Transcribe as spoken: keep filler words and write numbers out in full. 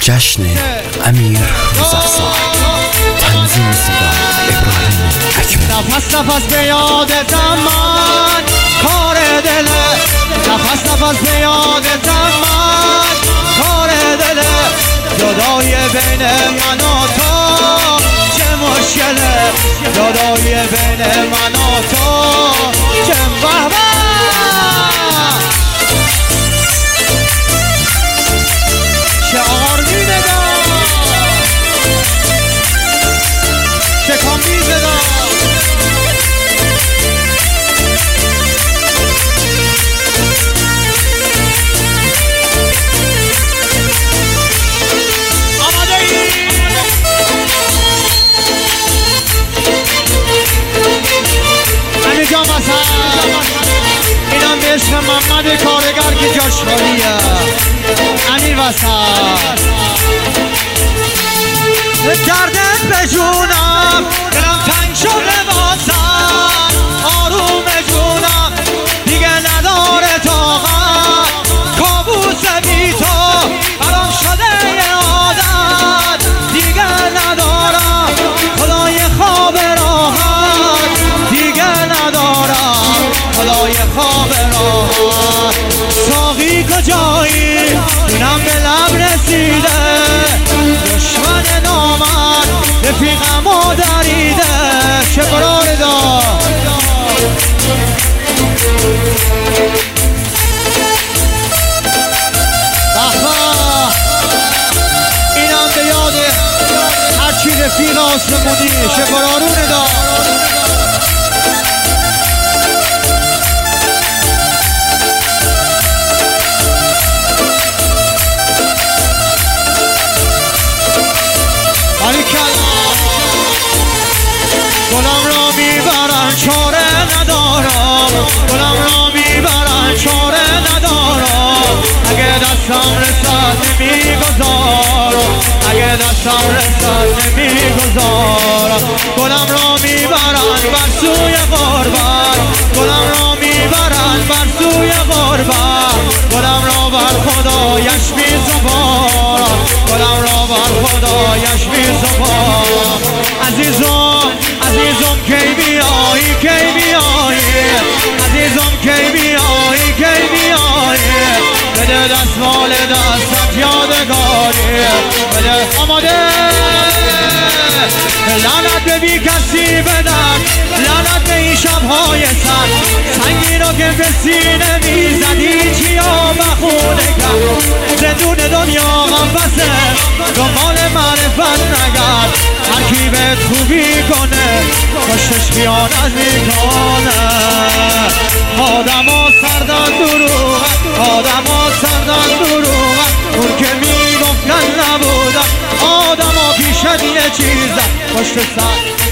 جشن امیر روزافزای، تنظیم صدا ابراهیم اکبری. نفس نفس به یادتم من کار دله، نفس نفس به یادتم من کار دله، جدای بین من و تو چه مشکله، جدای بین من و تو چه وهمه. شعار میدگم شکام میزدم آماده ای همین جا مثلا اینم به عشق محمد کارگر که جاش خالیه. امیر وسط دردت به جونم، دلم تنگ شده واسم، آروم جونم دیگه نداره طاقت، کابوس بی تو برام شده یه عادت، دیگه ندارم خدای خواب راحت، دیگه ندارم خدای خواب راحت. ساقی کجایی دونم به لب رسیده، دشمن نامن رفیقم و دریده، چه قرار دا بخبا اینم به یاد هرچی رفیق آسمونی، چه قرارونه دا گلم را میبرن چاره ندارم، گلم را میبرن چاره ندارم، اگه دستم رسد نمیگذارم، اگه دستم رسد نمیگذارم. گلم را میبرن بر سوی غربت، گلم را میبرن بر سوی غربت، گلم را بر خدایش میسپارم، گلم را بر خدایش میسپارم. عزیزم عزیزم کی بیایی کی بیایی، عزیزم کی بیایی کی بیایی، بده دستمال دستت یادگاری، بده آماده. لعنت به بی کسی بدن، لعنت به این شبهای سر، سنگی رو که به سینه میزدی چیا بخونه کرد، زندون دنیا غمبسه دنبال معرفت نگرد، هر کی بهت خوبی کنه پشتش خیانت میکنه. آدم ها سردن دروغ، آدم ها سردن دروغ، اون که میگفتن نبودن، آدم ها پیشت یه چیزن پشت سر